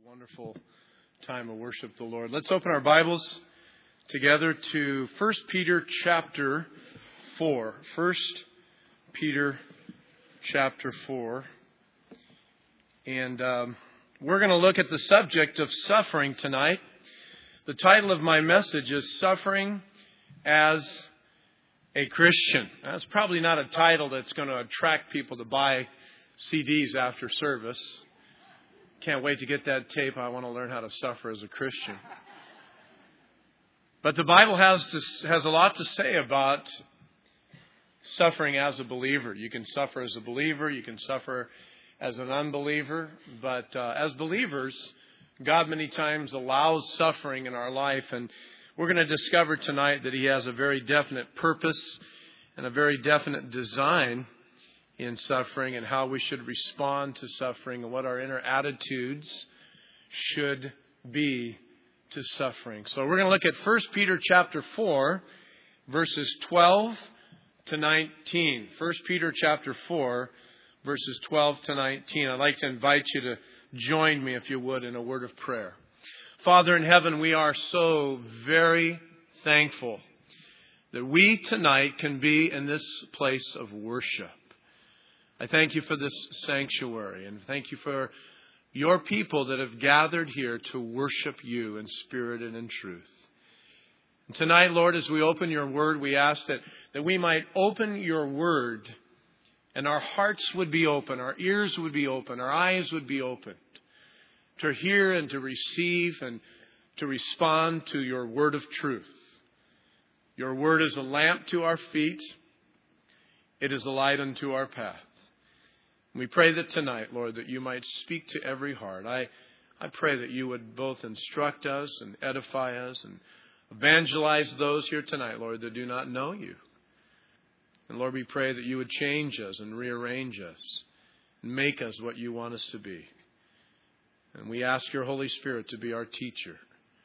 Wonderful time of worship the Lord. Let's open our Bibles together to 1 Peter chapter 4. 1 Peter chapter 4. And we're going to look at the subject of suffering tonight. The title of my message is Suffering as a Christian. That's probably not a title that's going to attract people to buy CDs after service. Can't wait to get that tape. I want to learn how to suffer as a Christian. But the Bible has a lot to say about suffering as a believer. You can suffer as a believer. You can suffer as an unbeliever. But as believers, God many times allows suffering in our life. And we're going to discover tonight that He has a very definite purpose and a very definite design in suffering, and how we should respond to suffering, and what our inner attitudes should be to suffering. So we're going to look at 1 Peter chapter 4, verses 12 to 19. 1 Peter chapter 4, verses 12 to 19. I'd like to invite you to join me, if you would, in a word of prayer. Father in heaven, we are so very thankful that we tonight can be in this place of worship. I thank you for this sanctuary, and thank you for your people that have gathered here to worship you in spirit and in truth. And tonight, Lord, as we open your word, we ask that we might open your word, and our hearts would be open, our ears would be open, our eyes would be opened to hear and to receive and to respond to your word of truth. Your word is a lamp to our feet. It is a light unto our path. We pray that tonight, Lord, that you might speak to every heart. I pray that you would both instruct us and edify us and evangelize those here tonight, Lord, that do not know you. And Lord, we pray that you would change us and rearrange us and make us what you want us to be. And we ask your Holy Spirit to be our teacher.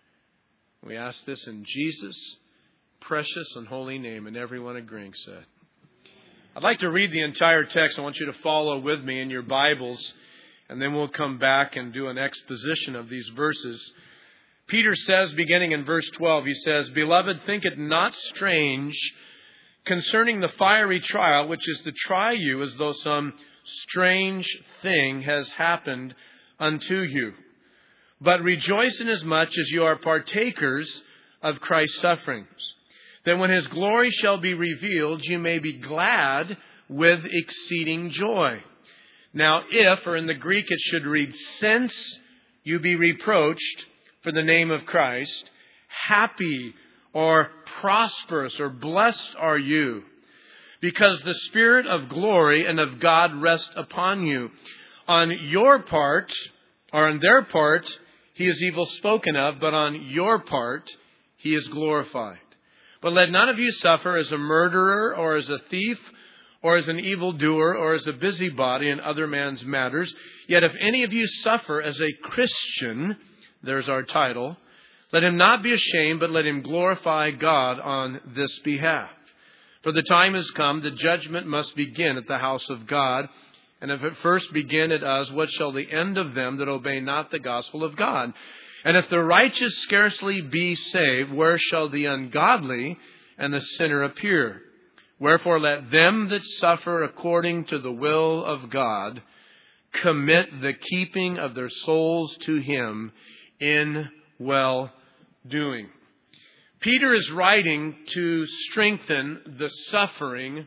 We ask this in Jesus' precious and holy name, and everyone agreeing said. I'd like to read the entire text. I want you to follow with me in your Bibles, and then we'll come back and do an exposition of these verses. Peter says, beginning in verse 12, he says, "Beloved, think it not strange concerning the fiery trial, which is to try you as though some strange thing has happened unto you. But rejoice inasmuch as you are partakers of Christ's sufferings. Then when His glory shall be revealed, you may be glad with exceeding joy. Now if," or in the Greek it should read, "since you be reproached for the name of Christ, happy or prosperous or blessed are you, because the Spirit of glory and of God rest upon you. On your part, or on their part, He is evil spoken of, but on your part, He is glorified. But let none of you suffer as a murderer, or as a thief, or as an evildoer, or as a busybody in other men's matters. Yet if any of you suffer as a Christian," there's our title, "let him not be ashamed, but let him glorify God on this behalf. For the time has come, the judgment must begin at the house of God. And if it first begin at us, what shall the end of them that obey not the gospel of God? And if the righteous scarcely be saved, where shall the ungodly and the sinner appear? Wherefore let them that suffer according to the will of God commit the keeping of their souls to Him in well-doing." Peter is writing to strengthen the suffering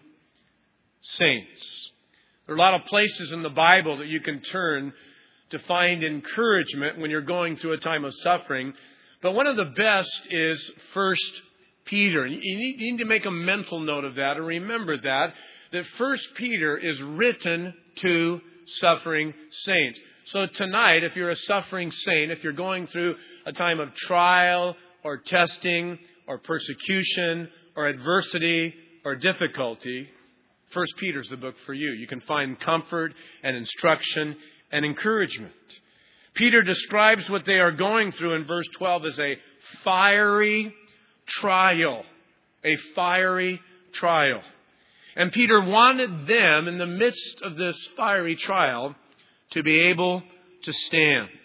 saints. There are a lot of places in the Bible that you can turn to find encouragement when you're going through a time of suffering. But one of the best is 1 Peter. You need to make a mental note of that, or remember that 1 Peter is written to suffering saints. So tonight, if you're a suffering saint, if you're going through a time of trial or testing or persecution or adversity or difficulty, 1 Peter's the book for you. You can find comfort and instruction and encouragement. Peter describes what they are going through in verse 12 as a fiery trial. A fiery trial. And Peter wanted them, in the midst of this fiery trial, to be able to stand.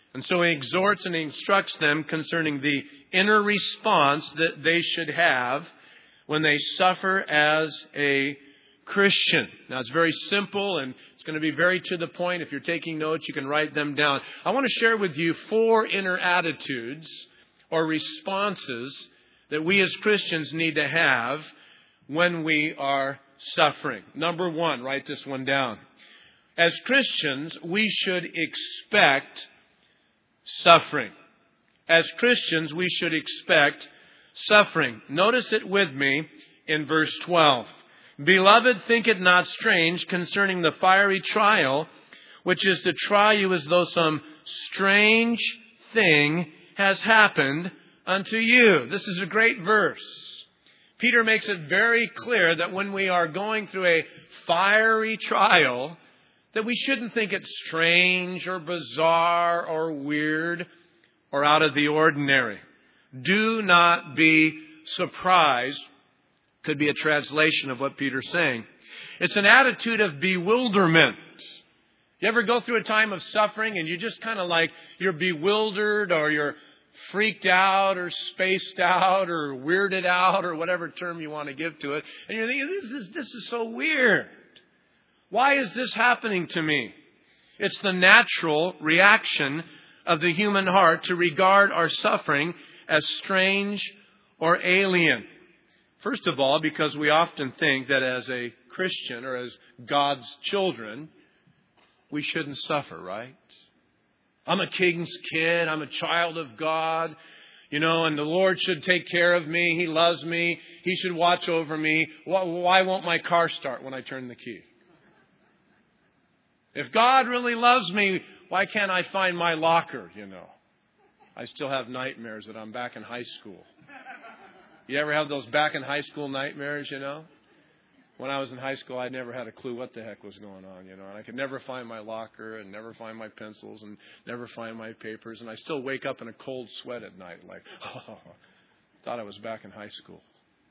And so he exhorts and he instructs them concerning the inner response that they should have when they suffer as a Christian. Now, it's very simple and it's going to be very to the point. If you're taking notes, you can write them down. I want to share with you 4 inner attitudes or responses that we as Christians need to have when we are suffering. Number 1, write this one down. As Christians, we should expect suffering. As Christians, we should expect suffering. Notice it with me in verse 12. Beloved, think it not strange concerning the fiery trial, which is to try you as though some strange thing has happened unto you. This is a great verse. Peter makes it very clear that when we are going through a fiery trial, that we shouldn't think it strange or bizarre or weird or out of the ordinary. Do not be surprised. Could be a translation of what Peter's saying. It's an attitude of bewilderment. You ever go through a time of suffering and you just kind of like you're bewildered or you're freaked out or spaced out or weirded out or whatever term you want to give to it. And you're thinking, this is so weird. Why is this happening to me? It's the natural reaction of the human heart to regard our suffering as strange or alien. First of all, because we often think that as a Christian or as God's children, we shouldn't suffer, right? I'm a king's kid. I'm a child of God. And the Lord should take care of me. He loves me. He should watch over me. Why won't my car start when I turn the key? If God really loves me, why can't I find my locker, I still have nightmares that I'm back in high school. You ever have those back in high school nightmares, When I was in high school, I never had a clue what the heck was going on, And I could never find my locker and never find my pencils and never find my papers. And I still wake up in a cold sweat at night like, thought I was back in high school.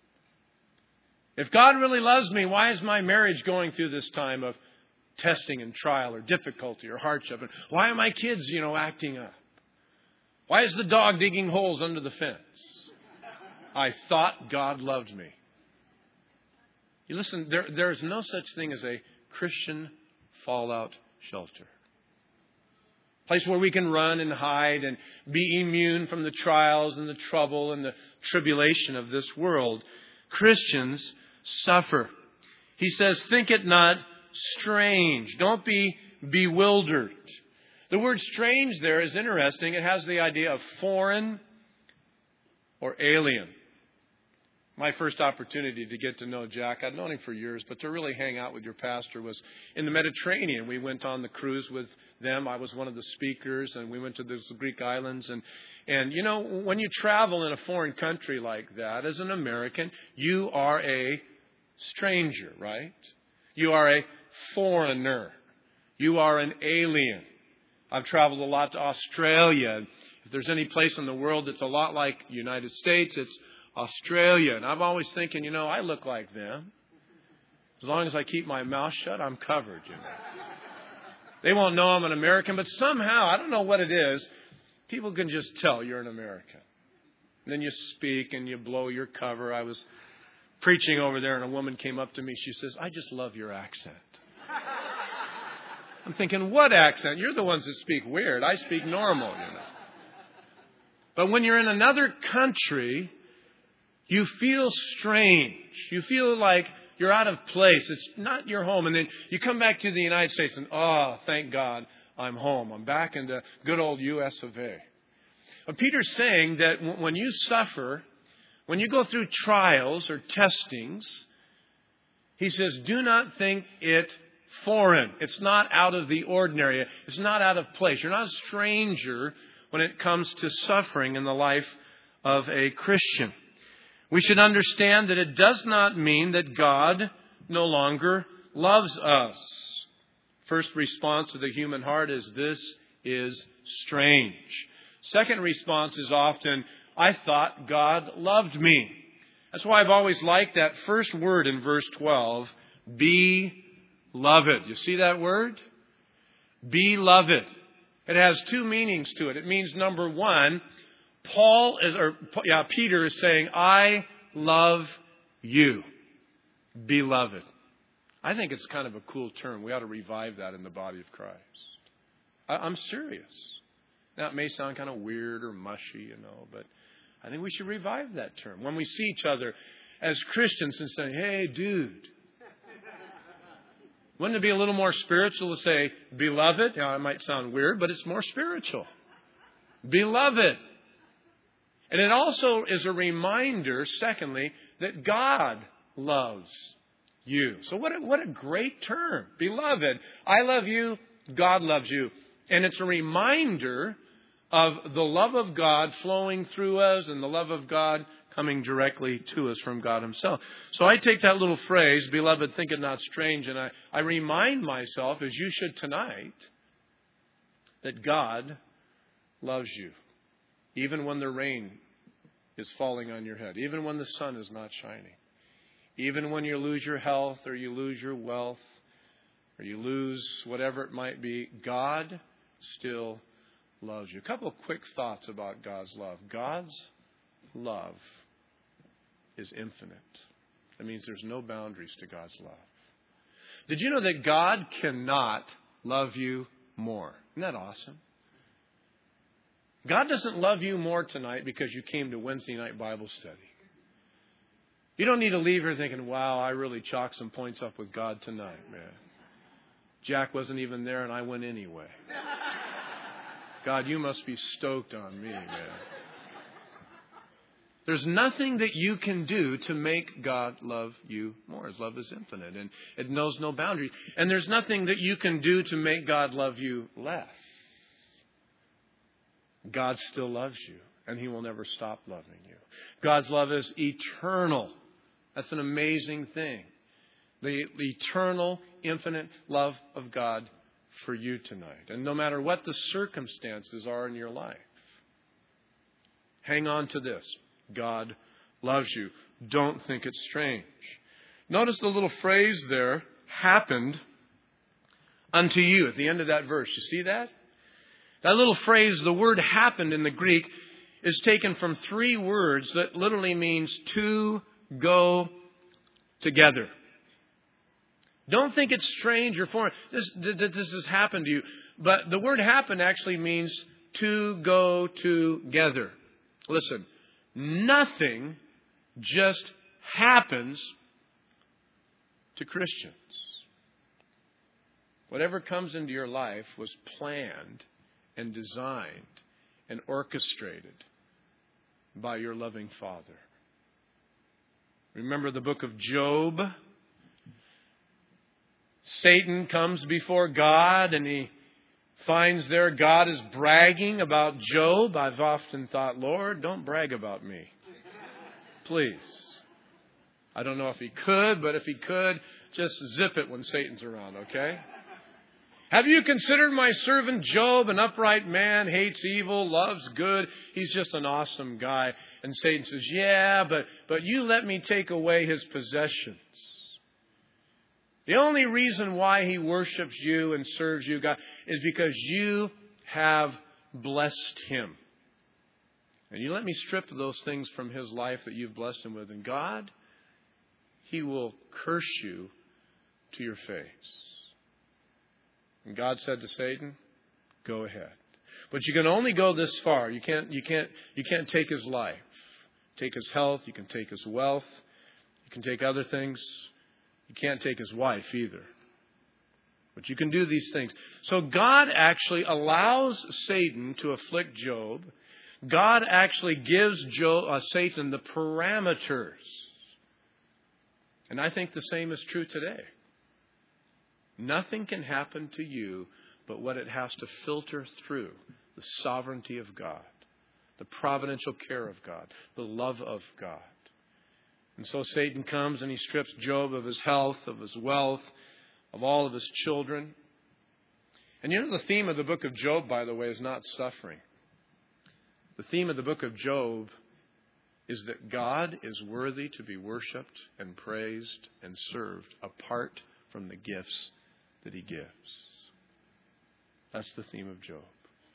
If God really loves me, why is my marriage going through this time of testing and trial or difficulty or hardship? And why are my kids, acting up? Why is the dog digging holes under the fence? I thought God loved me. You listen, there's no such thing as a Christian fallout shelter. Place where we can run and hide and be immune from the trials and the trouble and the tribulation of this world. Christians suffer. He says, think it not strange. Don't be bewildered. The word strange there is interesting. It has the idea of foreign or alien. My first opportunity to get to know Jack, I'd known him for years, but to really hang out with your pastor was in the Mediterranean. We went on the cruise with them. I was one of the speakers, and we went to the Greek islands. And when you travel in a foreign country like that, as an American, you are a stranger, right? You are a foreigner. You are an alien. I've traveled a lot to Australia. If there's any place in the world that's a lot like the United States, it's Australia. And I'm always thinking, I look like them. As long as I keep my mouth shut, I'm covered, They won't know I'm an American, but somehow, I don't know what it is, people can just tell you're an American. And then you speak and you blow your cover. I was preaching over there and a woman came up to me. She says, I just love your accent. I'm thinking, what accent? You're the ones that speak weird. I speak normal, But when you're in another country, you feel strange. You feel like you're out of place. It's not your home. And then you come back to the United States and, thank God, I'm home. I'm back in the good old U.S. of A. But Peter's saying that when you suffer, when you go through trials or testings, he says, do not think it foreign. It's not out of the ordinary. It's not out of place. You're not a stranger when it comes to suffering in the life of a Christian. We should understand that it does not mean that God no longer loves us. First response to the human heart is, this is strange. Second response is often, I thought God loved me. That's why I've always liked that first word in verse 12, beloved. You see that word? Beloved. It has two meanings to it. It means, number one, Peter is saying, I love you, beloved. I think it's kind of a cool term. We ought to revive that in the body of Christ. I'm serious. Now, it may sound kind of weird or mushy, but I think we should revive that term. When we see each other as Christians and say, hey, dude. Wouldn't it be a little more spiritual to say, beloved? Now, it might sound weird, but it's more spiritual. Beloved. And it also is a reminder, secondly, that God loves you. So what a great term. Beloved. I love you. God loves you. And it's a reminder of the love of God flowing through us and the love of God coming directly to us from God Himself. So I take that little phrase, beloved, think it not strange, and I remind myself, as you should tonight, that God loves you. Even when the rain is falling on your head. Even when the sun is not shining. Even when you lose your health or you lose your wealth or you lose whatever it might be, God still loves you. A couple of quick thoughts about God's love. God's love is infinite. That means there's no boundaries to God's love. Did you know that God cannot love you more? Isn't that awesome? God doesn't love you more tonight because you came to Wednesday night Bible study. You don't need to leave here thinking, wow, I really chalked some points up with God tonight, man. Jack wasn't even there and I went anyway. God, you must be stoked on me, man. There's nothing that you can do to make God love you more. His love is infinite and it knows no boundaries. And there's nothing that you can do to make God love you less. God still loves you and He will never stop loving you. God's love is eternal. That's an amazing thing. The eternal, infinite love of God for you tonight. And no matter what the circumstances are in your life, hang on to this. God loves you. Don't think it's strange. Notice the little phrase there, happened unto you, at the end of that verse. You see that? That little phrase, the word happened in the Greek, is taken from three words that literally means to go together. Don't think it's strange or foreign that this has happened to you. But the word happen actually means to go together. Listen, nothing just happens to Christians. Whatever comes into your life was planned and designed and orchestrated by your loving Father. Remember the book of Job? Satan comes before God and he finds there God is bragging about Job. I've often thought, Lord, don't brag about me. Please. I don't know if He could, but if He could, just zip it when Satan's around, okay? Have you considered my servant Job, an upright man, hates evil, loves good? He's just an awesome guy. And Satan says, yeah, but you let me take away his possessions. The only reason why he worships you and serves you, God, is because you have blessed him. And you let me strip those things from his life that you've blessed him with. And God, He will curse you to your face. And God said to Satan, go ahead. But you can only go this far. You can't take his life. Take his health. You can take his wealth. You can take other things. You can't take his wife either. But you can do these things. So God actually allows Satan to afflict Job. God actually gives Satan the parameters. And I think the same is true today. Nothing can happen to you but what it has to filter through the sovereignty of God, the providential care of God, the love of God. And so Satan comes and he strips Job of his health, of his wealth, of all of his children. And you know the theme of the book of Job, by the way, is not suffering. The theme of the book of Job is that God is worthy to be worshipped and praised and served apart from the gifts that He gives. That's the theme of Job.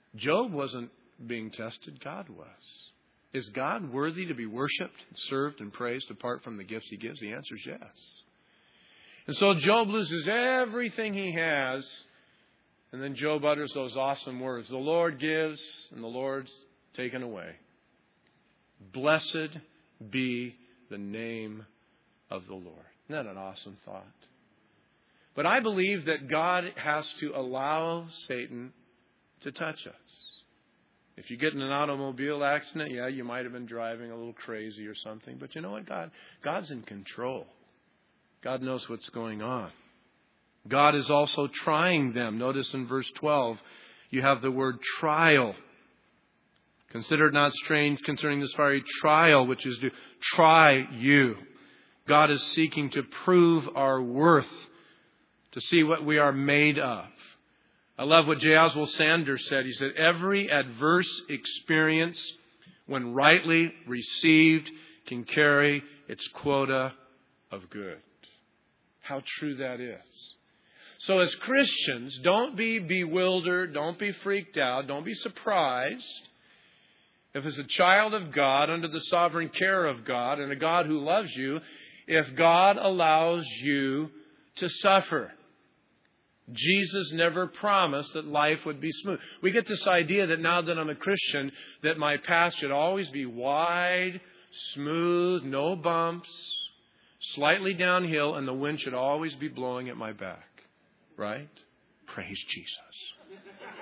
Job wasn't being tested. God was. Is God worthy to be worshipped, served, and praised apart from the gifts He gives? The answer is yes. And so Job loses everything he has. And then Job utters those awesome words. The Lord gives and the Lord's taken away. Blessed be the name of the Lord. Isn't that an awesome thought? But I believe that God has to allow Satan to touch us. If you get in an automobile accident, yeah, you might have been driving a little crazy or something. But you know what? God's in control. God knows what's going on. God is also trying them. Notice in verse 12, you have the word trial. Consider it not strange concerning this fiery trial, which is to try you. God is seeking to prove our worth, to see what we are made of. I love what J. Oswald Sanders said. He said, every adverse experience, when rightly received, can carry its quota of good. How true that is. So as Christians, don't be bewildered, don't be freaked out, don't be surprised. If as a child of God, under the sovereign care of God, and a God who loves you, if God allows you to suffer. Jesus never promised that life would be smooth. We get this idea that now that I'm a Christian, that my path should always be wide, smooth, no bumps, slightly downhill, and the wind should always be blowing at my back. Right? Praise Jesus.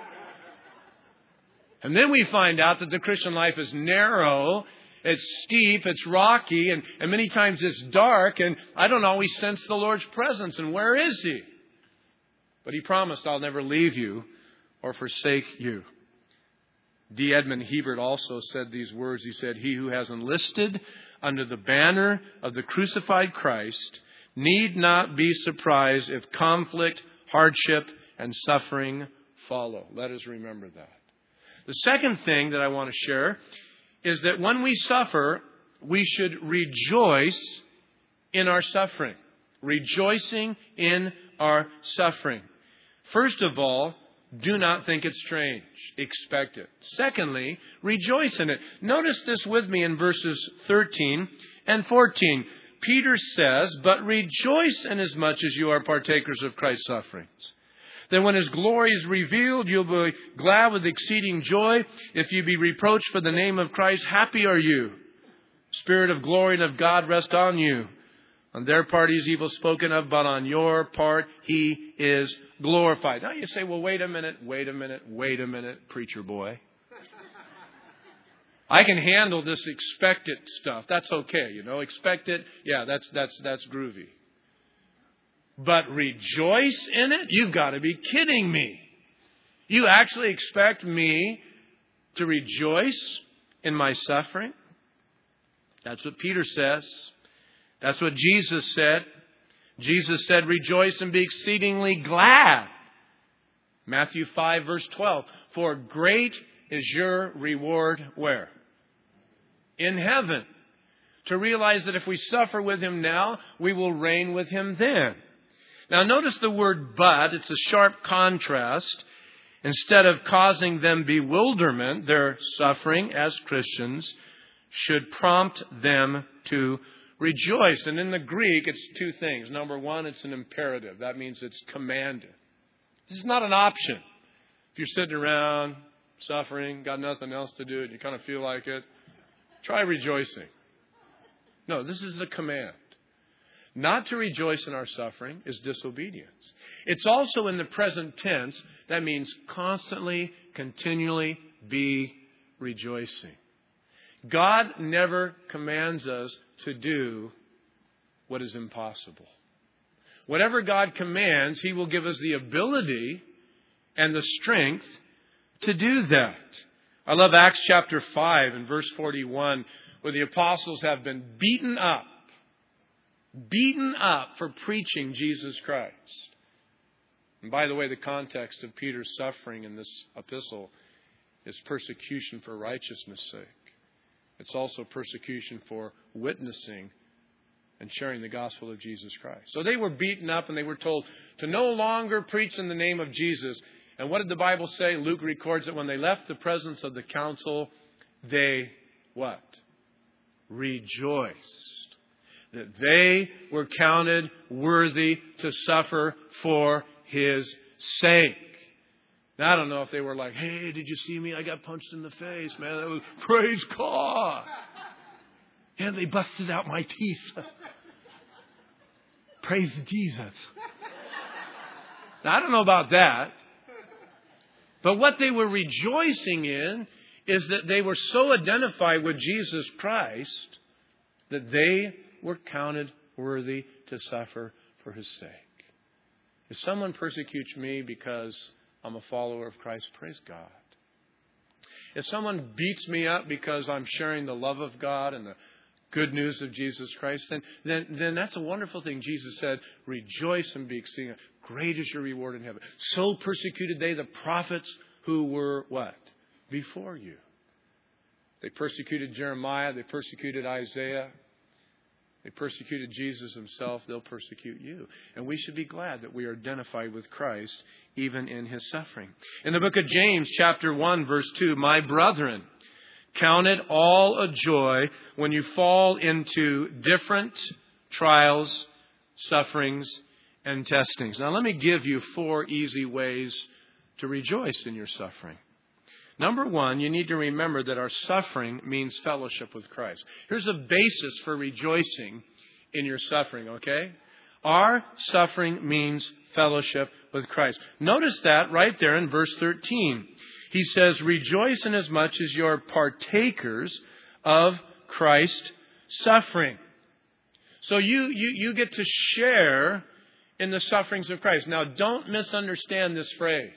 And then we find out that the Christian life is narrow, it's steep, it's rocky, and many times it's dark, and I don't always sense the Lord's presence. And where is He? But He promised, I'll never leave you or forsake you. D. Edmund Hebert also said these words. He said, he who has enlisted under the banner of the crucified Christ need not be surprised if conflict, hardship, and suffering follow. Let us remember that. The second thing that I want to share is that when we suffer, we should rejoice in our suffering. Rejoicing in our suffering. First of all, do not think it strange. Expect it. Secondly, rejoice in it. Notice this with me in verses 13 and 14. Peter says, but rejoice inasmuch as you are partakers of Christ's sufferings. Then when His glory is revealed, you'll be glad with exceeding joy. If you be reproached for the name of Christ, happy are you. Spirit of glory and of God rest on you. On their part, He's evil spoken of, but on your part, He is glorified. Now you say, well, wait a minute, preacher boy. I can handle this expect it stuff. That's okay, expect it. Yeah, that's groovy. But rejoice in it? You've got to be kidding me. You actually expect me to rejoice in my suffering? That's what Peter says. That's what Jesus said. Jesus said, rejoice and be exceedingly glad. Matthew 5, verse 12. For great is your reward where? In heaven. To realize that if we suffer with Him now, we will reign with Him then. Now notice the word but. It's a sharp contrast. Instead of causing them bewilderment, their suffering as Christians should prompt them to rejoice. And in the Greek, it's two things. Number one, it's an imperative. That means it's commanded. This is not an option. If you're sitting around suffering, got nothing else to do, and you kind of feel like it, try rejoicing. No, this is a command. Not to rejoice in our suffering is disobedience. It's also in the present tense. That means constantly, continually be rejoicing. God never commands us to do what is impossible. Whatever God commands, He will give us the ability and the strength to do that. I love Acts chapter 5 and verse 41, where the apostles have been beaten up for preaching Jesus Christ. And by the way, the context of Peter's suffering in this epistle is persecution for righteousness' sake. It's also persecution for witnessing and sharing the gospel of Jesus Christ. So they were beaten up and they were told to no longer preach in the name of Jesus. And what did the Bible say? Luke records that when they left the presence of the council, they, what? Rejoiced. That they were counted worthy to suffer for His sake. Now, I don't know if they were like, hey, did you see me? I got punched in the face, man. That was, praise God. And they busted out my teeth. Praise Jesus. Now, I don't know about that. But what they were rejoicing in is that they were so identified with Jesus Christ that they were counted worthy to suffer for His sake. If someone persecutes me because I'm a follower of Christ, praise God. If someone beats me up because I'm sharing the love of God and the good news of Jesus Christ, then that's a wonderful thing. Jesus said, rejoice and be exceeding. Great is your reward in heaven. So persecuted they the prophets who were what? Before you. They persecuted Jeremiah. They persecuted Isaiah. They persecuted Jesus Himself. They'll persecute you. And we should be glad that we are identified with Christ even in His suffering. In the book of James, chapter 1, verse 2, my brethren, count it all a joy when you fall into different trials, sufferings, and testings. Now, let me give you 4 easy ways to rejoice in your suffering. Number 1, you need to remember that our suffering means fellowship with Christ. Here's a basis for rejoicing in your suffering, okay? Our suffering means fellowship with Christ. Notice that right there in verse 13. He says, rejoice inasmuch as you're partakers of Christ's suffering. So you get to share in the sufferings of Christ. Now, don't misunderstand this phrase.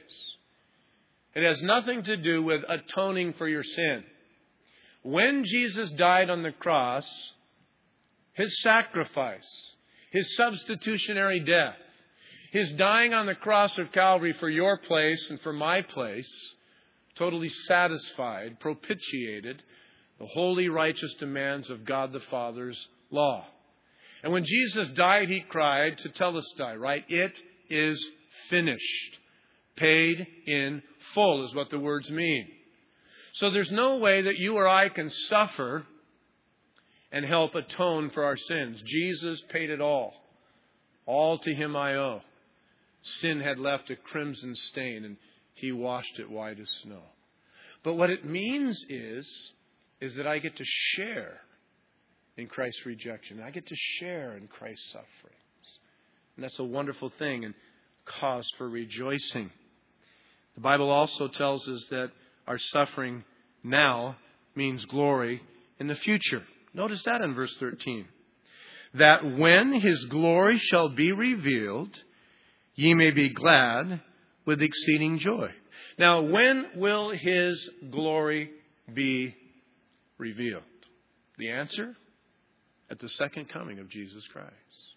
It has nothing to do with atoning for your sin. When Jesus died on the cross, His sacrifice, His substitutionary death, His dying on the cross of Calvary for your place and for my place, totally satisfied, propitiated the holy, righteous demands of God the Father's law. And when Jesus died, He cried to Telestai, right? It is finished. Paid in full is what the words mean. So there's no way that you or I can suffer and help atone for our sins. Jesus paid it all. All to Him I owe. Sin had left a crimson stain and He washed it white as snow. But what it means is that I get to share in Christ's rejection. I get to share in Christ's sufferings. And that's a wonderful thing and cause for rejoicing. The Bible also tells us that our suffering now means glory in the future. Notice that in verse 13. That when His glory shall be revealed, ye may be glad with exceeding joy. Now, when will His glory be revealed? The answer? At the second coming of Jesus Christ.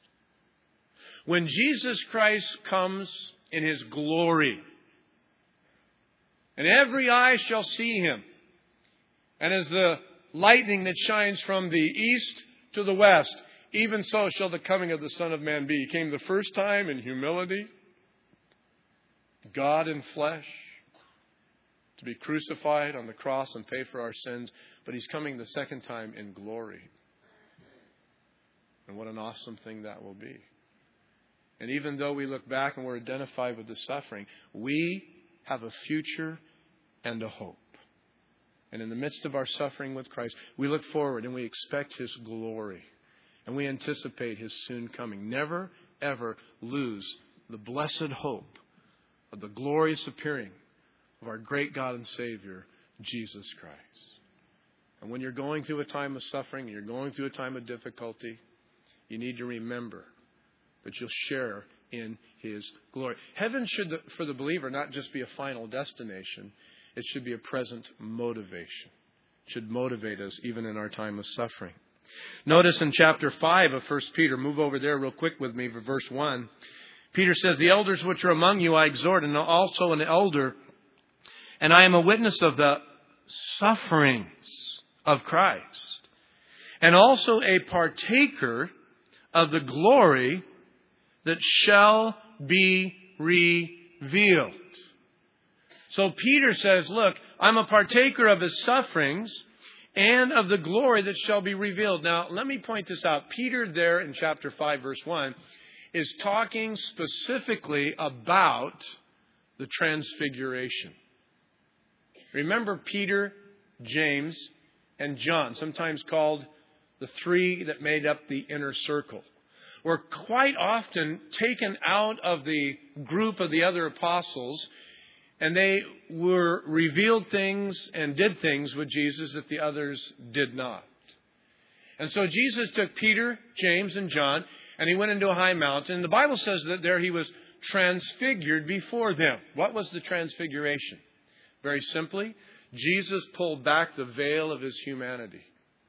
When Jesus Christ comes in His glory, and every eye shall see Him, and as the lightning that shines from the east to the west, even so shall the coming of the Son of Man be. He came the first time in humility, God in flesh, to be crucified on the cross and pay for our sins. But He's coming the second time in glory. And what an awesome thing that will be. And even though we look back and we're identified with the suffering, we have a future and a hope. And in the midst of our suffering with Christ, we look forward and we expect His glory. And we anticipate His soon coming. Never, ever lose the blessed hope of the glorious appearing of our great God and Savior, Jesus Christ. And when you're going through a time of suffering, you're going through a time of difficulty, you need to remember that you'll share in His glory. Heaven should, for the believer, not just be a final destination. It should be a present motivation. It should motivate us even in our time of suffering. Notice in chapter 5 of 1 Peter, move over there real quick with me for verse 1. Peter says, the elders which are among you I exhort, and also an elder, and I am a witness of the sufferings of Christ, and also a partaker of the glory that shall be revealed. So Peter says, look, I'm a partaker of his sufferings and of the glory that shall be revealed. Now, let me point this out. Peter there in chapter 5, verse 1, is talking specifically about the transfiguration. Remember Peter, James, and John, sometimes called the three that made up the inner circle, were quite often taken out of the group of the other apostles, and they were revealed things and did things with Jesus that the others did not. And so Jesus took Peter, James, and John, and he went into a high mountain. The Bible says that there he was transfigured before them. What was the transfiguration? Very simply, Jesus pulled back the veil of his humanity.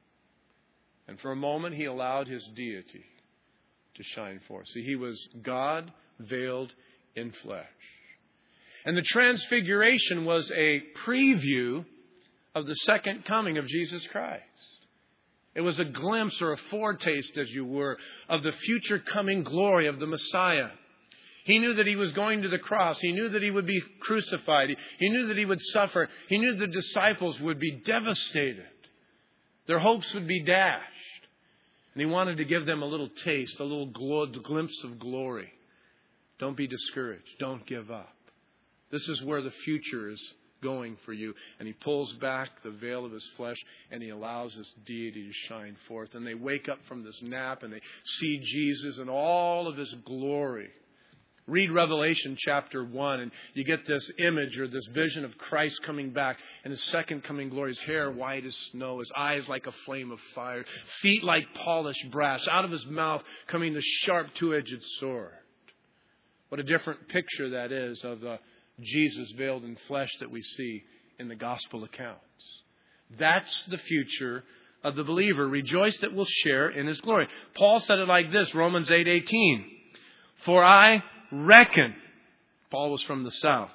And for a moment, he allowed his deity to shine forth. See, he was God veiled in flesh. And the transfiguration was a preview of the second coming of Jesus Christ. It was a glimpse or a foretaste, as you were, of the future coming glory of the Messiah. He knew that he was going to the cross. He knew that he would be crucified. He knew that he would suffer. He knew the disciples would be devastated. Their hopes would be dashed. And he wanted to give them a little taste, a little glimpse of glory. Don't be discouraged. Don't give up. This is where the future is going for you. And he pulls back the veil of his flesh and he allows his deity to shine forth. And they wake up from this nap and they see Jesus in all of his glory. Read Revelation chapter 1 and you get this image or this vision of Christ coming back in his second coming glory. His hair white as snow, his eyes like a flame of fire, feet like polished brass, out of his mouth coming the sharp two-edged sword. What a different picture that is of the Jesus veiled in flesh that we see in the gospel accounts. That's the future of the believer. Rejoice that we'll share in his glory. Paul said it like this, Romans 8:18. For I reckon, Paul was from the south,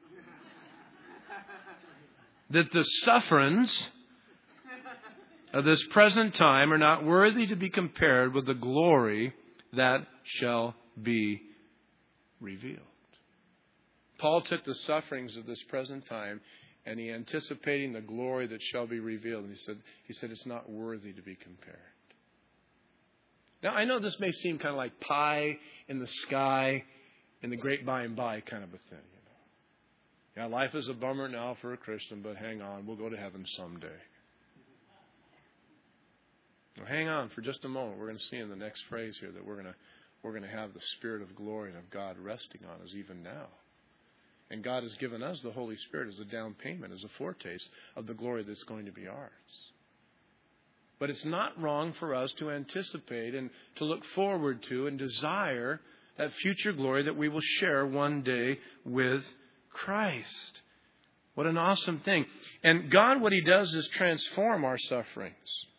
that the sufferings of this present time are not worthy to be compared with the glory that shall be revealed. Paul took the sufferings of this present time and he anticipating the glory that shall be revealed. And he said it's not worthy to be compared. Now, I know this may seem kind of like pie in the sky in the great by and by kind of a thing. You know? Yeah, life is a bummer now for a Christian, but hang on, we'll go to heaven someday. Well, hang on for just a moment. We're going to see in the next phrase here that we're going to have the Spirit of glory and of God resting on us even now. And God has given us the Holy Spirit as a down payment, as a foretaste of the glory that's going to be ours. But it's not wrong for us to anticipate and to look forward to and desire that future glory that we will share one day with Christ. What an awesome thing. And God, what he does is transform our sufferings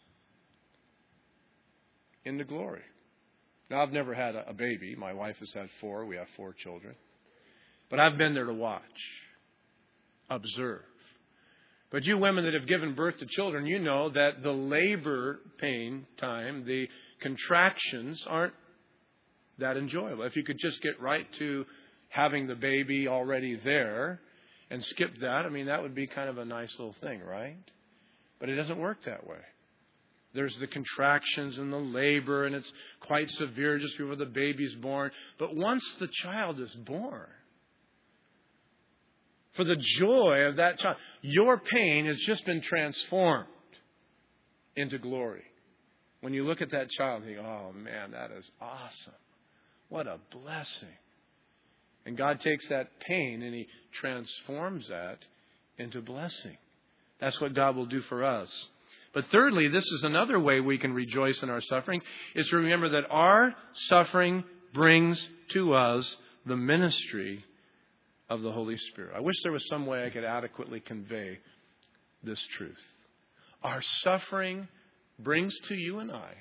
into glory. Now, I've never had a baby. My wife has had 4. We have 4 children. But I've been there to watch, observe. But you women that have given birth to children, you know that the labor pain time, the contractions aren't that enjoyable. If you could just get right to having the baby already there and skip that, I mean, that would be kind of a nice little thing, right? But it doesn't work that way. There's the contractions and the labor, and it's quite severe just before the baby's born. But once the child is born, for the joy of that child, your pain has just been transformed into glory. When you look at that child and think, oh man, that is awesome. What a blessing. And God takes that pain and he transforms that into blessing. That's what God will do for us. But thirdly, this is another way we can rejoice in our suffering, is to remember that our suffering brings to us the ministry of the Holy Spirit. I wish there was some way I could adequately convey this truth. Our suffering brings to you and I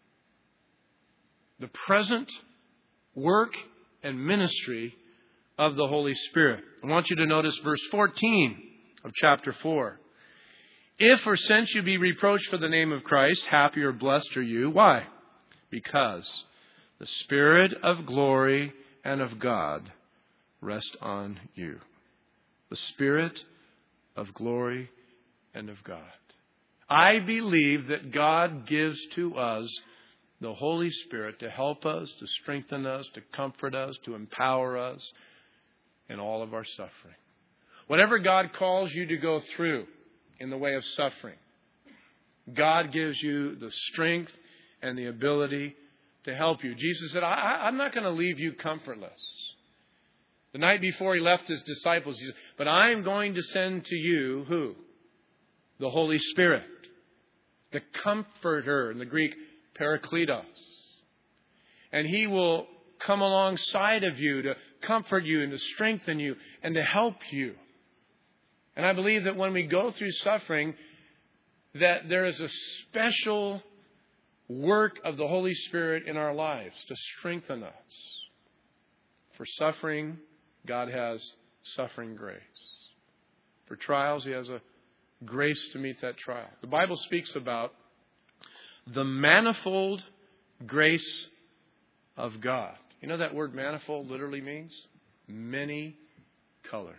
the present work and ministry of the Holy Spirit. I want you to notice verse 14 of chapter 4. If or since you be reproached for the name of Christ, happy or blessed are you. Why? Because the Spirit of glory and of God rest on you. The Spirit of glory and of God. I believe that God gives to us the Holy Spirit to help us, to strengthen us, to comfort us, to empower us in all of our suffering. Whatever God calls you to go through in the way of suffering, God gives you the strength and the ability to help you. Jesus said, I'm not going to leave you comfortless. The night before He left His disciples, He said, but I'm going to send to you, who? The Holy Spirit. The Comforter, in the Greek, Parakletos. And He will come alongside of you to comfort you and to strengthen you and to help you. And I believe that when we go through suffering, that there is a special work of the Holy Spirit in our lives to strengthen us. For suffering, God has suffering grace. For trials, He has a grace to meet that trial. The Bible speaks about the manifold grace of God. You know that word manifold literally means? Many colored.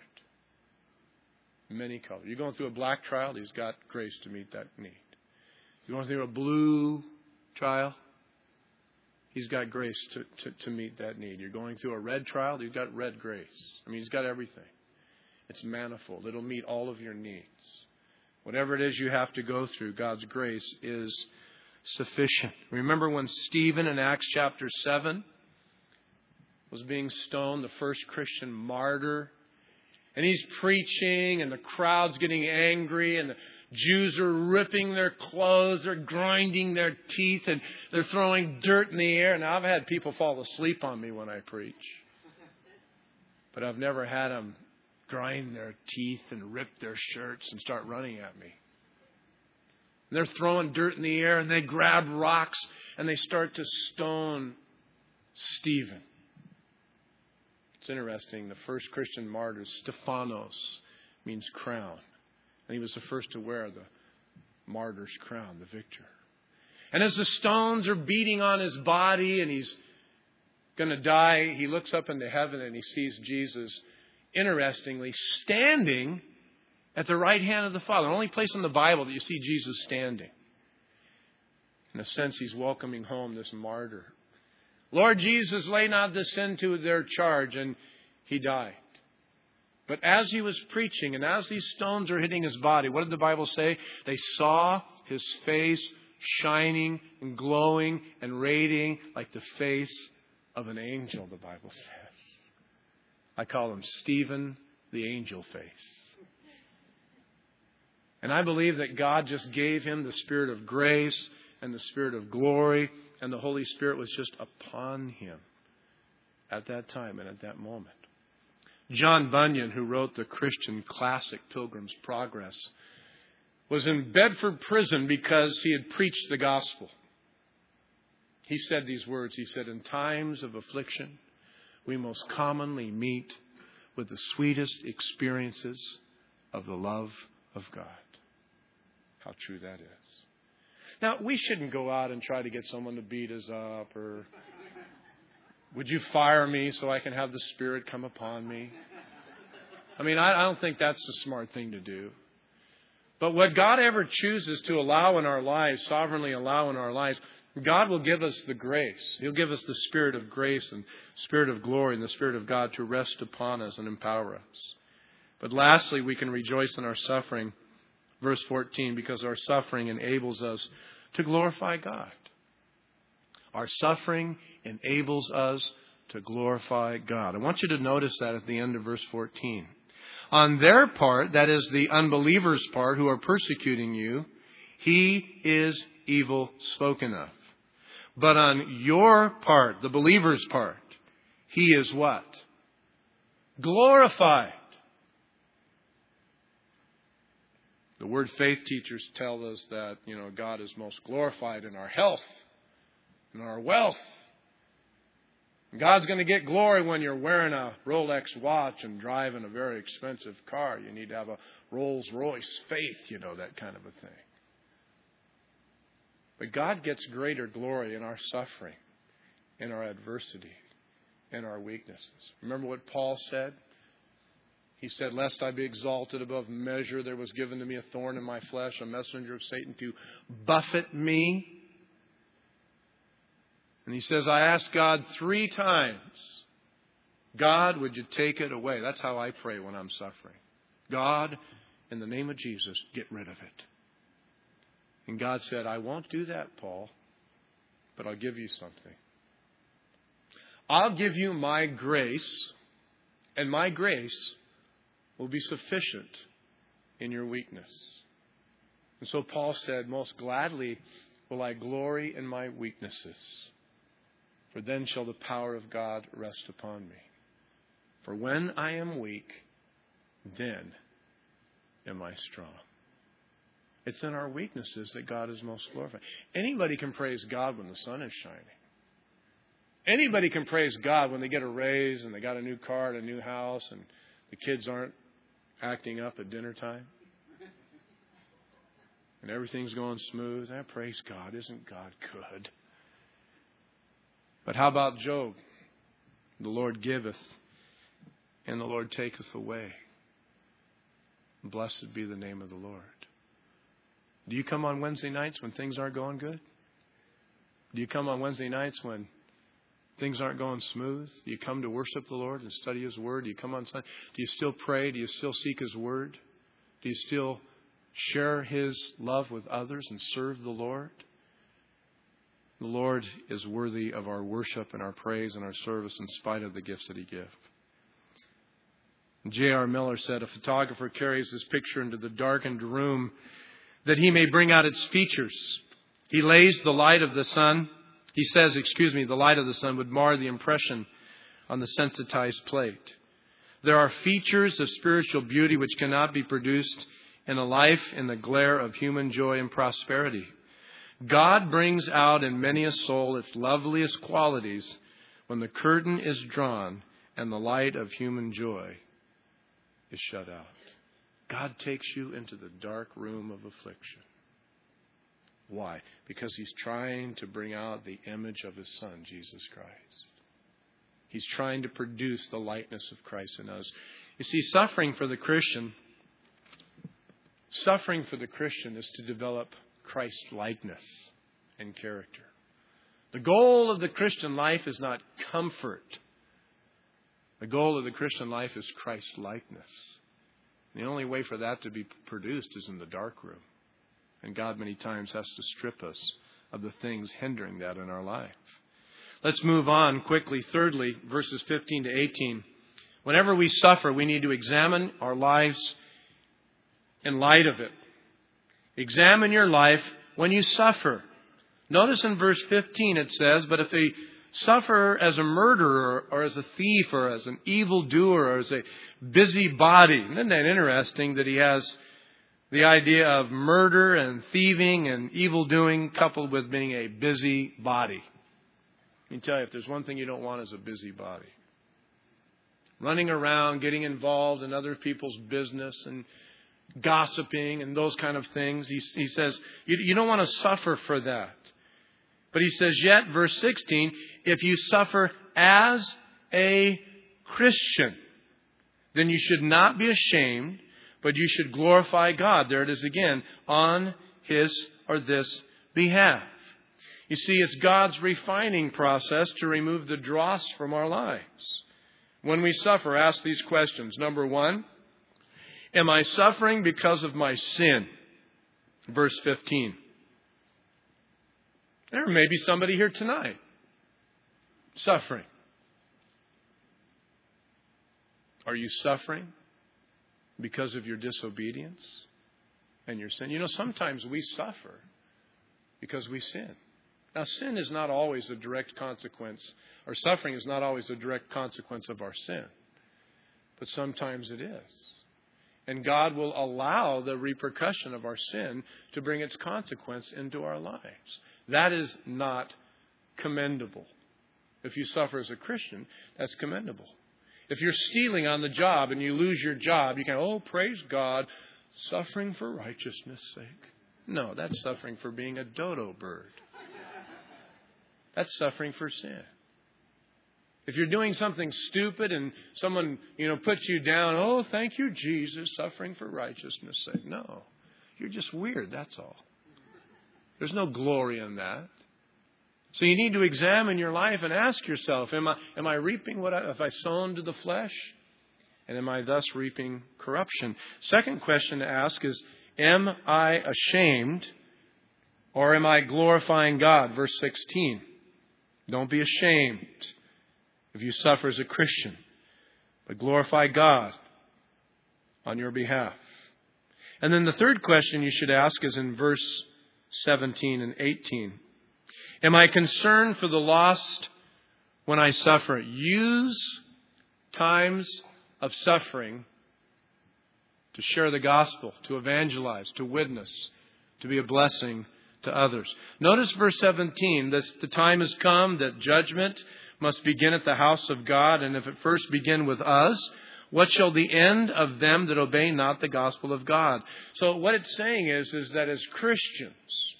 Many colored. You're going through a black trial, He's got grace to meet that need. You're going through a blue trial, He's got grace to meet that need. You're going through a red trial, He's got red grace. I mean, He's got everything. It's manifold. It'll meet all of your needs. Whatever it is you have to go through, God's grace is sufficient. Remember when Stephen in Acts chapter 7 was being stoned, the first Christian martyr? And he's preaching and the crowd's getting angry and the Jews are ripping their clothes, they're grinding their teeth and they're throwing dirt in the air. Now I've had people fall asleep on me when I preach. But I've never had them grind their teeth and rip their shirts and start running at me. And they're throwing dirt in the air and they grab rocks and they start to stone Stephen. It's interesting. The first Christian martyr, Stephanos, means crown. And he was the first to wear the martyr's crown, the victor. And as the stones are beating on his body and he's going to die, he looks up into heaven and he sees Jesus, interestingly, standing at the right hand of the Father. The only place in the Bible that you see Jesus standing. In a sense, He's welcoming home this martyr. Lord Jesus, lay not this sin to their charge. And he died. But as he was preaching and as these stones are hitting his body, what did the Bible say? They saw his face shining and glowing and radiating like the face of an angel, the Bible says. I call him Stephen, the angel face. And I believe that God just gave him the Spirit of grace and the Spirit of glory, and the Holy Spirit was just upon him at that time and at that moment. John Bunyan, who wrote the Christian classic Pilgrim's Progress, was in Bedford prison because he had preached the gospel. He said these words. He said, in times of affliction, we most commonly meet with the sweetest experiences of the love of God. How true that is. Now, we shouldn't go out and try to get someone to beat us up or would you fire me so I can have the Spirit come upon me? I mean, I don't think that's the smart thing to do. But what God ever chooses to allow in our lives, sovereignly allow in our lives, God will give us the grace. He'll give us the Spirit of grace and Spirit of glory and the Spirit of God to rest upon us and empower us. But lastly, we can rejoice in our suffering. Verse 14, because our suffering enables us to glorify God. Our suffering enables us to glorify God. I want you to notice that at the end of verse 14. On their part, that is the unbelievers' part who are persecuting you, he is evil spoken of. But on your part, the believer's part, he is what? Glorified. The word faith teachers tell us that, God is most glorified in our health, in our wealth. God's going to get glory when you're wearing a Rolex watch and driving a very expensive car. You need to have a Rolls Royce faith, that kind of a thing. But God gets greater glory in our suffering, in our adversity, in our weaknesses. Remember what Paul said? He said, lest I be exalted above measure, there was given to me a thorn in my flesh, a messenger of Satan to buffet me. And he says, I asked God 3 times, God, would you take it away? That's how I pray when I'm suffering. God, in the name of Jesus, get rid of it. And God said, I won't do that, Paul, but I'll give you something. I'll give you my grace, and my grace will be sufficient in your weakness. And so Paul said, most gladly will I glory in my weaknesses, for then shall the power of God rest upon me. For when I am weak, then am I strong. It's in our weaknesses that God is most glorified. Anybody can praise God when the sun is shining. Anybody can praise God when they get a raise and they got a new car and a new house and the kids aren't acting up at dinner time. And everything's going smooth. Praise God. Isn't God good? But how about Job? The Lord giveth and the Lord taketh away. Blessed be the name of the Lord. Do you come on Wednesday nights when things aren't going good? Do you come on Wednesday nights when things aren't going smooth? Do you come to worship the Lord and study His Word? Do you come on Sunday? Do you still pray? Do you still seek His Word? Do you still share His love with others and serve the Lord? The Lord is worthy of our worship and our praise and our service in spite of the gifts that He gives. J.R. Miller said, a photographer carries his picture into the darkened room that he may bring out its features. He lays the light of the sun. He says, the light of the sun would mar the impression on the sensitized plate. There are features of spiritual beauty which cannot be produced in a life in the glare of human joy and prosperity. God brings out in many a soul its loveliest qualities when the curtain is drawn and the light of human joy is shut out. God takes you into the dark room of affliction. Why? Because He's trying to bring out the image of His Son, Jesus Christ. He's trying to produce the likeness of Christ in us. You see, suffering for the Christian is to develop Christ-likeness and character. The goal of the Christian life is not comfort. The goal of the Christian life is Christ-likeness. The only way for that to be produced is in the dark room. And God many times has to strip us of the things hindering that in our life. Let's move on quickly. Thirdly, verses 15 to 18. Whenever we suffer, we need to examine our lives in light of it. Examine your life when you suffer. Notice in verse 15 it says, but if they suffer as a murderer or as a thief or as an evildoer or as a busybody. Isn't that interesting that he has the idea of murder and thieving and evildoing coupled with being a busybody? Let me tell you, if there's one thing you don't want is a busybody. Running around, getting involved in other people's business and gossiping and those kind of things. He says, you don't want to suffer for that. But he says, yet, verse 16, if you suffer as a Christian, then you should not be ashamed, but you should glorify God. There it is again, on His or this behalf. You see, it's God's refining process to remove the dross from our lives. When we suffer, ask these questions. Number 1, am I suffering because of my sin? Verse 15. There may be somebody here tonight suffering. Are you suffering because of your disobedience and your sin? You know, sometimes we suffer because we sin. Now, sin is not always a direct consequence, or suffering is not always a direct consequence of our sin. But sometimes it is. And God will allow the repercussion of our sin to bring its consequence into our lives. That is not commendable. If you suffer as a Christian, that's commendable. If you're stealing on the job and you lose your job, you can, praise God, suffering for righteousness' sake. No, that's suffering for being a dodo bird. That's suffering for sin. If you're doing something stupid and someone, puts you down, oh, thank you, Jesus, suffering for righteousness' sake. No, you're just weird, that's all. There's no glory in that. So you need to examine your life and ask yourself, am I reaping what have I sown to the flesh? And am I thus reaping corruption? Second question to ask is, am I ashamed or am I glorifying God? Verse 16. Don't be ashamed if you suffer as a Christian, but glorify God on your behalf. And then the third question you should ask is in verse 17 and 18. Am I concerned for the lost when I suffer? Use times of suffering to share the gospel, to evangelize, to witness, to be a blessing to others. Notice verse 17, the time has come that judgment must begin at the house of God, and if it first begin with us, what shall the end of them that obey not the gospel of God? So what it's saying is that as Christians,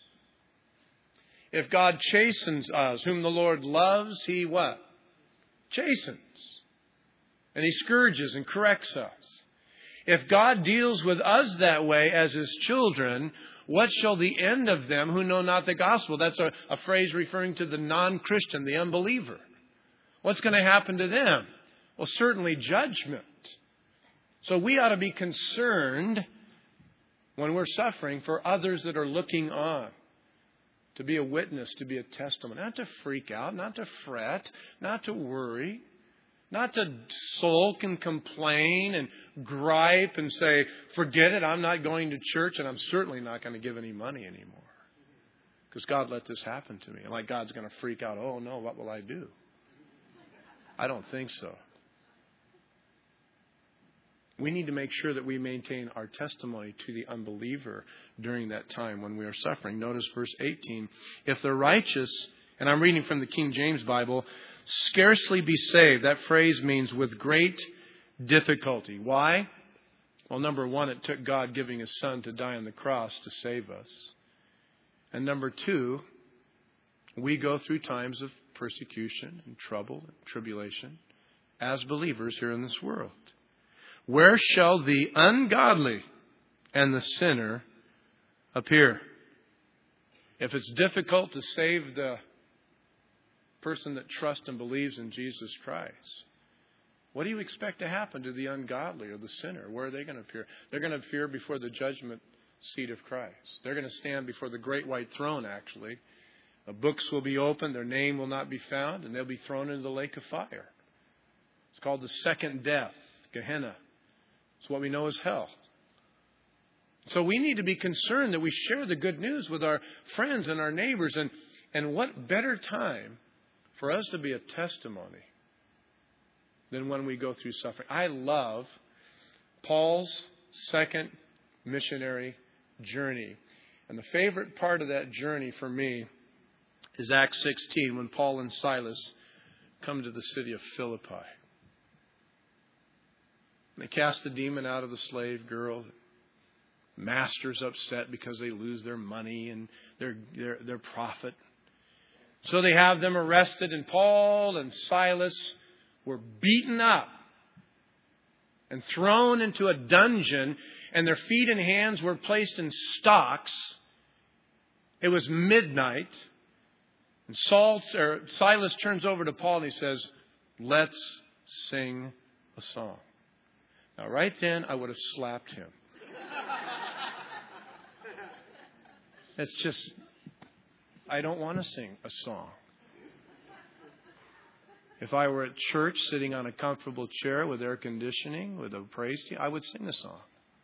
if God chastens us, whom the Lord loves, He what? Chastens. And He scourges and corrects us. If God deals with us that way as His children, what shall the end of them who know not the gospel? That's a phrase referring to the non-Christian, the unbeliever. What's going to happen to them? Well, certainly judgment. So we ought to be concerned when we're suffering for others that are looking on. To be a witness, to be a testimony. Not to freak out, not to fret, not to worry. Not to sulk and complain and gripe and say, forget it, I'm not going to church and I'm certainly not going to give any money anymore. Because God let this happen to me. And like God's going to freak out, oh no, what will I do? I don't think so. We need to make sure that we maintain our testimony to the unbeliever during that time when we are suffering. Notice verse 18. If the righteous, and I'm reading from the King James Bible, scarcely be saved. That phrase means with great difficulty. Why? Well, number one, it took God giving His Son to die on the cross to save us. And number two, we go through times of persecution and trouble and tribulation as believers here in this world. Where shall the ungodly and the sinner appear? If it's difficult to save the person that trusts and believes in Jesus Christ, what do you expect to happen to the ungodly or the sinner? Where are they going to appear? They're going to appear before the judgment seat of Christ. They're going to stand before the great white throne, actually. The books will be opened, their name will not be found, and they'll be thrown into the lake of fire. It's called the second death, Gehenna. It's what we know as hell. So we need to be concerned that we share the good news with our friends and our neighbors. And what better time for us to be a testimony than when we go through suffering. I love Paul's second missionary journey. And the favorite part of that journey for me is Acts 16, when Paul and Silas come to the city of Philippi. They cast the demon out of the slave girl. Master's upset because they lose their money and their profit. So they have them arrested, and Paul and Silas were beaten up and thrown into a dungeon, and their feet and hands were placed in stocks. It was midnight, and Silas turns over to Paul and he says, "Let's sing a song." Now, right then, I would have slapped him. It's just, I don't want to sing a song. If I were at church sitting on a comfortable chair with air conditioning, with a praise team, I would sing a song.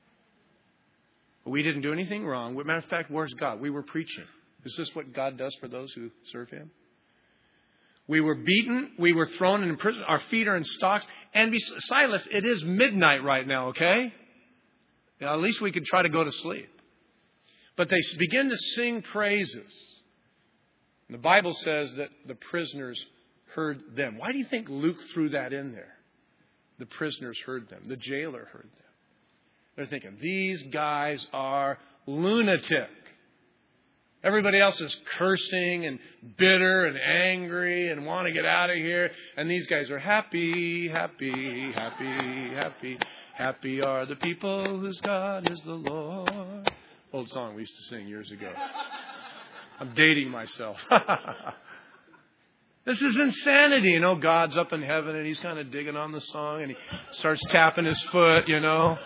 We didn't do anything wrong. Matter of fact, where's God? We were preaching. Is this what God does for those who serve Him? We were beaten. We were thrown in prison. Our feet are in stocks. And Silas, it is midnight right now, okay? Now, at least we could try to go to sleep. But they begin to sing praises. And the Bible says that the prisoners heard them. Why do you think Luke threw that in there? The prisoners heard them. The jailer heard them. They're thinking, these guys are lunatic. Everybody else is cursing and bitter and angry and want to get out of here. And these guys are happy, happy, happy, happy. Happy are the people whose God is the Lord. Old song we used to sing years ago. I'm dating myself. This is insanity. You know, God's up in heaven and He's kind of digging on the song and He starts tapping His foot, you know.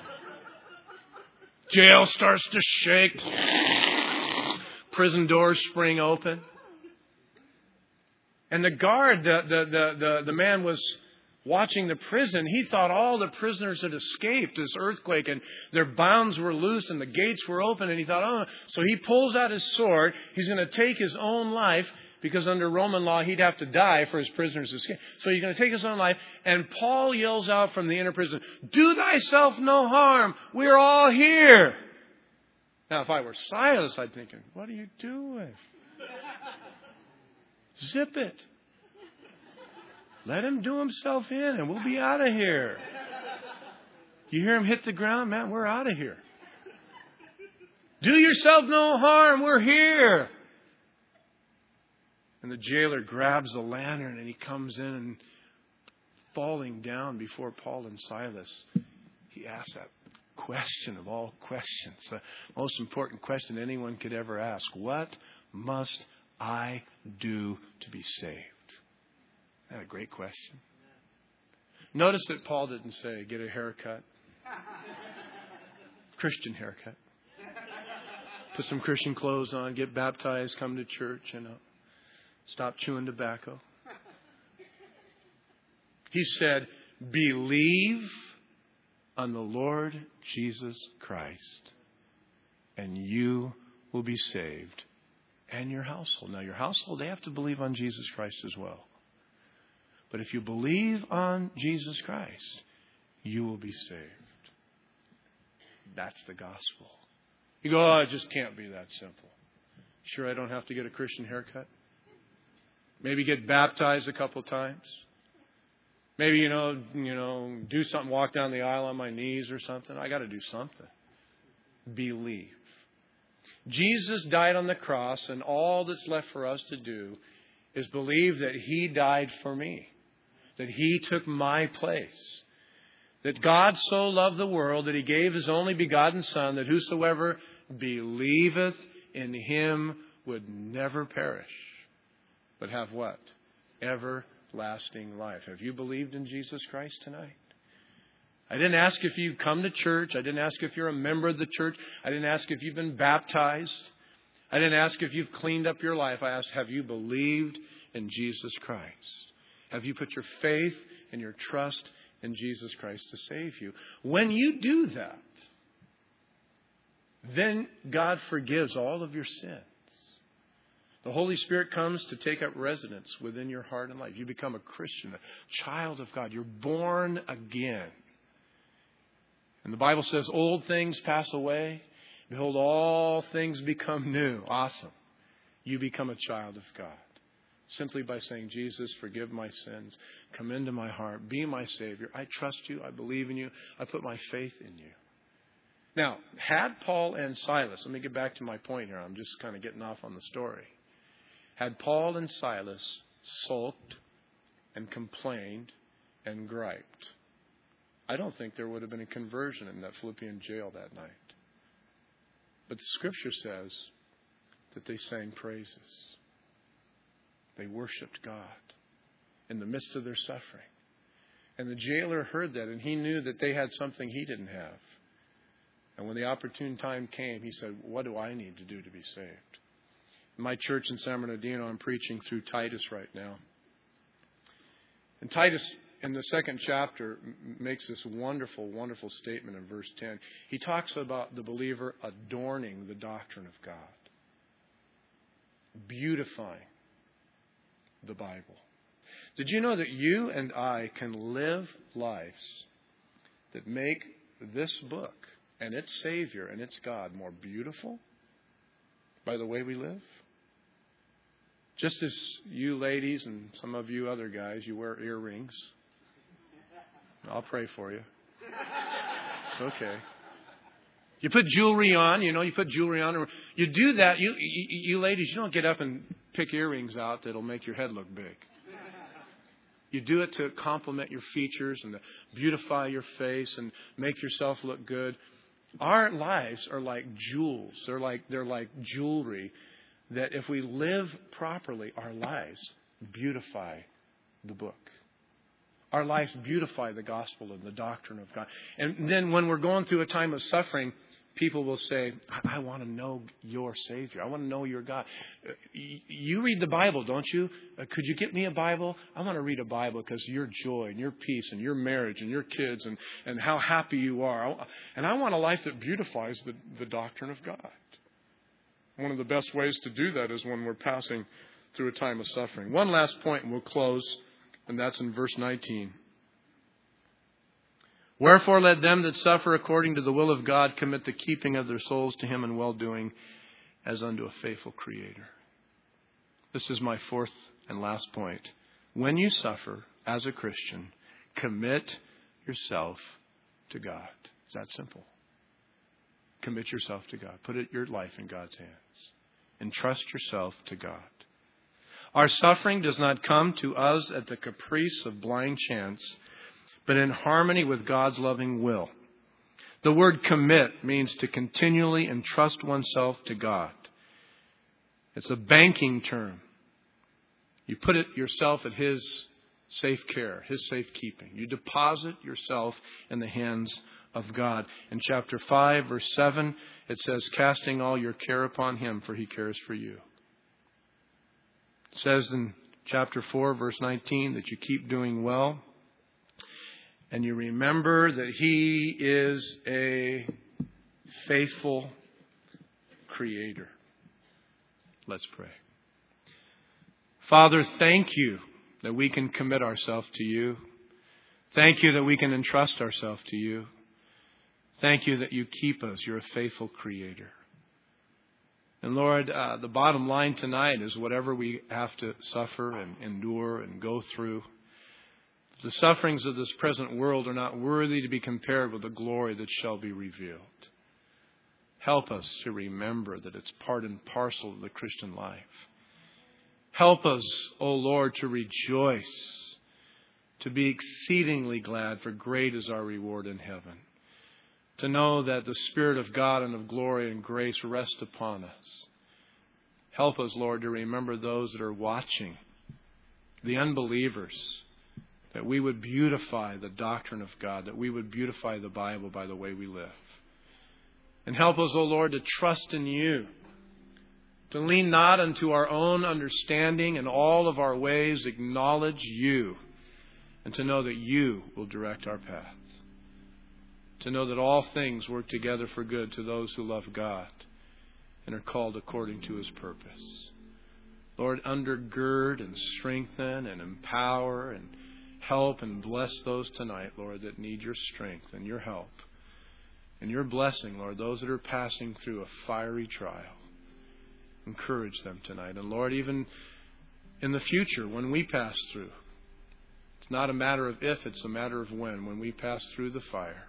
Jail starts to shake. Prison doors spring open. And the guard, the man was watching the prison. He thought all the prisoners had escaped this earthquake and their bonds were loose and the gates were open. And he thought, oh, so he pulls out his sword. He's going to take his own life because under Roman law, he'd have to die for his prisoners to escape. So he's going to take his own life. And Paul yells out from the inner prison, do thyself no harm. We're all here. Now, if I were Silas, I'd think, what are you doing? Zip it. Let him do himself in and we'll be out of here. You hear him hit the ground? Man, we're out of here. Do yourself no harm. We're here. And the jailer grabs the lantern and he comes in and falling down before Paul and Silas, he asks that question of all questions, the most important question anyone could ever ask. What must I do to be saved? Isn't that a great question? Notice that Paul didn't say, get a haircut. Christian haircut. Put some Christian clothes on, get baptized, come to church, you know. Stop chewing tobacco. He said, believe on the Lord Jesus Christ, and you will be saved, and your household. Now, your household, they have to believe on Jesus Christ as well. But if you believe on Jesus Christ, you will be saved. That's the gospel. You go, oh, it just can't be that simple. Sure, I don't have to get a Christian haircut? Maybe get baptized a couple times? Maybe, you know, do something, walk down the aisle on my knees or something. I got to do something. Believe. Jesus died on the cross, and all that's left for us to do is believe that He died for me, that He took my place, that God so loved the world that He gave His only begotten Son, that whosoever believeth in Him would never perish, but have what? Everlasting life. Have you believed in Jesus Christ tonight? I didn't ask if you come to church. I didn't ask if you're a member of the church. I didn't ask if you've been baptized. I didn't ask if you've cleaned up your life. I asked, have you believed in Jesus Christ? Have you put your faith and your trust in Jesus Christ to save you? When you do that, then God forgives all of your sins. The Holy Spirit comes to take up residence within your heart and life. You become a Christian, a child of God. You're born again. And the Bible says, old things pass away. Behold, all things become new. Awesome. You become a child of God. Simply by saying, Jesus, forgive my sins. Come into my heart. Be my Savior. I trust you. I believe in you. I put my faith in you. Now, had Paul and Silas, let me get back to my point here. I'm just kind of getting off on the story. Had Paul and Silas sulked and complained and griped, I don't think there would have been a conversion in that Philippian jail that night. But the Scripture says that they sang praises. They worshiped God in the midst of their suffering. And the jailer heard that, and he knew that they had something he didn't have. And when the opportune time came, he said, what do I need to do to be saved? In my church in San Bernardino, I'm preaching through Titus right now. And Titus, in the second chapter, makes this wonderful, wonderful statement in verse 10. He talks about the believer adorning the doctrine of God, beautifying the Bible. Did you know that you and I can live lives that make this book and its Savior and its God more beautiful by the way we live? Just as you ladies and some of you other guys, you wear earrings. I'll pray for you. It's okay. You put jewelry on, you put jewelry on. Or you do that, you ladies, you don't get up and pick earrings out that'll make your head look big. You do it to complement your features and to beautify your face and make yourself look good. Our lives are like jewels. They're like jewelry that if we live properly, our lives beautify the book. Our lives beautify the gospel and the doctrine of God. And then when we're going through a time of suffering, people will say, I want to know your Savior. I want to know your God. You read the Bible, don't you? Could you get me a Bible? I want to read a Bible because your joy and your peace and your marriage and your kids and how happy you are. And I want a life that beautifies the doctrine of God. One of the best ways to do that is when we're passing through a time of suffering. One last point and we'll close, and that's in verse 19. Wherefore let them that suffer according to the will of God commit the keeping of their souls to Him in well-doing as unto a faithful Creator. This is my fourth and last point. When you suffer as a Christian, commit yourself to God. It's that simple. Commit yourself to God. Put your life in God's hands. Entrust yourself to God. Our suffering does not come to us at the caprice of blind chance, but in harmony with God's loving will. The word commit means to continually entrust oneself to God. It's a banking term. You put it yourself at His safe care, His safekeeping. You deposit yourself in the hands of God. In chapter 5, verse 7, it says, casting all your care upon Him, for He cares for you. It says in chapter 4, verse 19, that you keep doing well. And you remember that He is a faithful Creator. Let's pray. Father, thank You that we can commit ourselves to You. Thank You that we can entrust ourselves to You. Thank You that You keep us. You're a faithful Creator. And Lord, the bottom line tonight is whatever we have to suffer and endure and go through, the sufferings of this present world are not worthy to be compared with the glory that shall be revealed. Help us to remember that it's part and parcel of the Christian life. Help us, O Lord, to rejoice, to be exceedingly glad, for great is our reward in heaven. To know that the Spirit of God and of glory and grace rest upon us. Help us, Lord, to remember those that are watching, the unbelievers, that we would beautify the doctrine of God, that we would beautify the Bible by the way we live. And help us, O Lord, to trust in You, to lean not unto our own understanding, in all of our ways acknowledge You, and to know that You will direct our path. To know that all things work together for good to those who love God and are called according to His purpose. Lord, undergird and strengthen and empower and help and bless those tonight, Lord, that need Your strength and Your help and Your blessing, Lord, those that are passing through a fiery trial. Encourage them tonight. And Lord, even in the future when we pass through, it's not a matter of if, it's a matter of when we pass through the fire,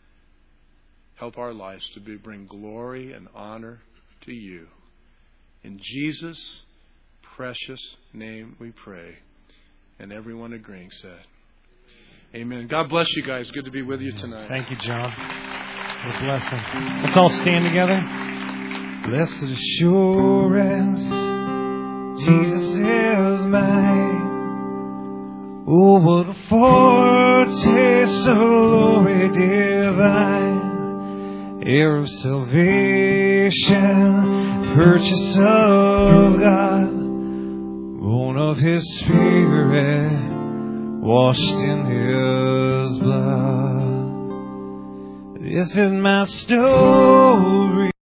help our lives to bring glory and honor to You. In Jesus' precious name we pray. And everyone agreeing said, amen. God bless you guys. Good to be with you tonight. Thank you, John. What a blessing. Let's all stand together. Blessed assurance, Jesus is mine. Oh, what a foretaste of glory divine, heir of salvation, purchase of God, born of His Spirit, washed in His blood. This is my story.